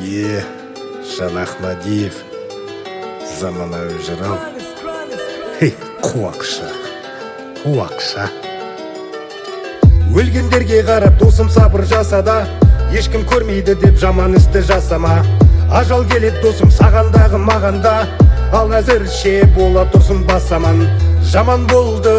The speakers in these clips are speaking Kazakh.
Е, Жан Ахмадиев, заманауи жырау. Қуақша. Өлгендерге қарап досым сабыр жасада, ешкім көрмейді деп жаман істі жасама. Ажал келет досым сағандағы мағанда, ал әзірше бола тұрсын басаман. Жаман болды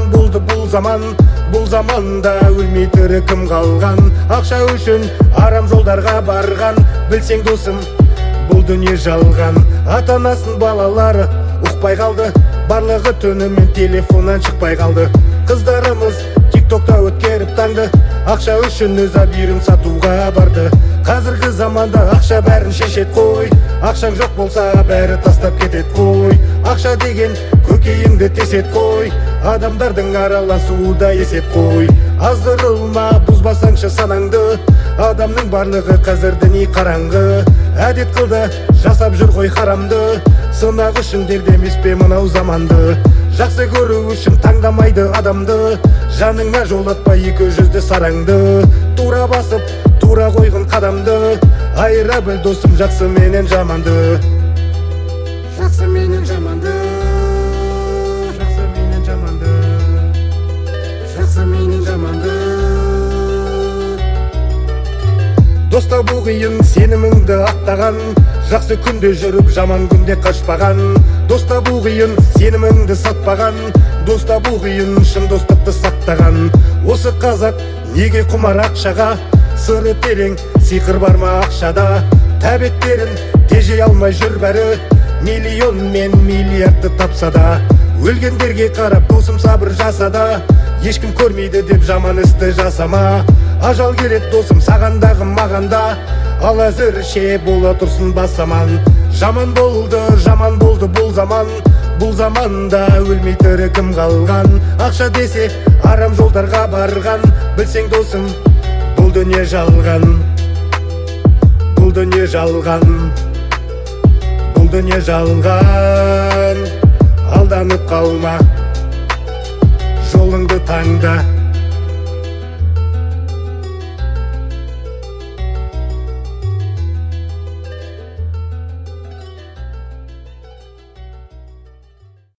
бұл заманда өлмей тірі кім қалған? Ақша үшін арам жолдарға барған, білсең досым, бұл дүние жалған. Ата-анасын балалары ұқпай қалды, барлығы түнімен телефоннан шықпай қалды. Қыздарымыз тиктокта өткеріп таңды, ақша үшін өз абирін сатуға барды. Қазіргі заманда ақша бәрін шешет қой, ақшаң жоқ болса бәрі тастап кетет қой. Ақша деген көкейіңді тесет қой, адамдардың араласуы есеп қой. Аздырылма, бұзбасаңшы санаңды, адамның барлығы қазір діни қараңғы. Әдет қылды, жасап жүр ғой харамды, сынақ үшін дердемес пе мынау заманды. Жақсы көру үшін таңдамайды адамды, жаныңа жолатпа екі жүзді сараңды. Тура басып, тура қойғын қадамды, айыра біл досым жақсы менен жаманды. Жақсы менен жаманды, жақсы менен жаманды, жақсы менен жаманды. Доста бұл қиын сеніміңді ақтаған, жақсы күнде жүріп жаман күнде қашпаған. Доста бұл қиын сеніміңді сатпаған, доста бұл қиын шын достықты сақтаған. Осы қазақ неге құмар ақшаға, сыры терең сиқыр бар ма ақшада? Тәбеттерін тежей алмай жүр бәрі, миллион мен миллиардты тапса да. Өлгендерге қарап досым сабыр жасада, ешкім көрмейді деп жаман істі жасама. Ажал келет досым сағандағы мағанда, ал әзірше бола тұрсын басаман. Жаман болды бұл заманда өлмей тірі кім қалған? Ақша десе арам жолдарға барған, білсең досым, бұл дүние жалған. Бұл дүние жалған, бұл дүние жалған. Алданып қалма, жолыңды таңда.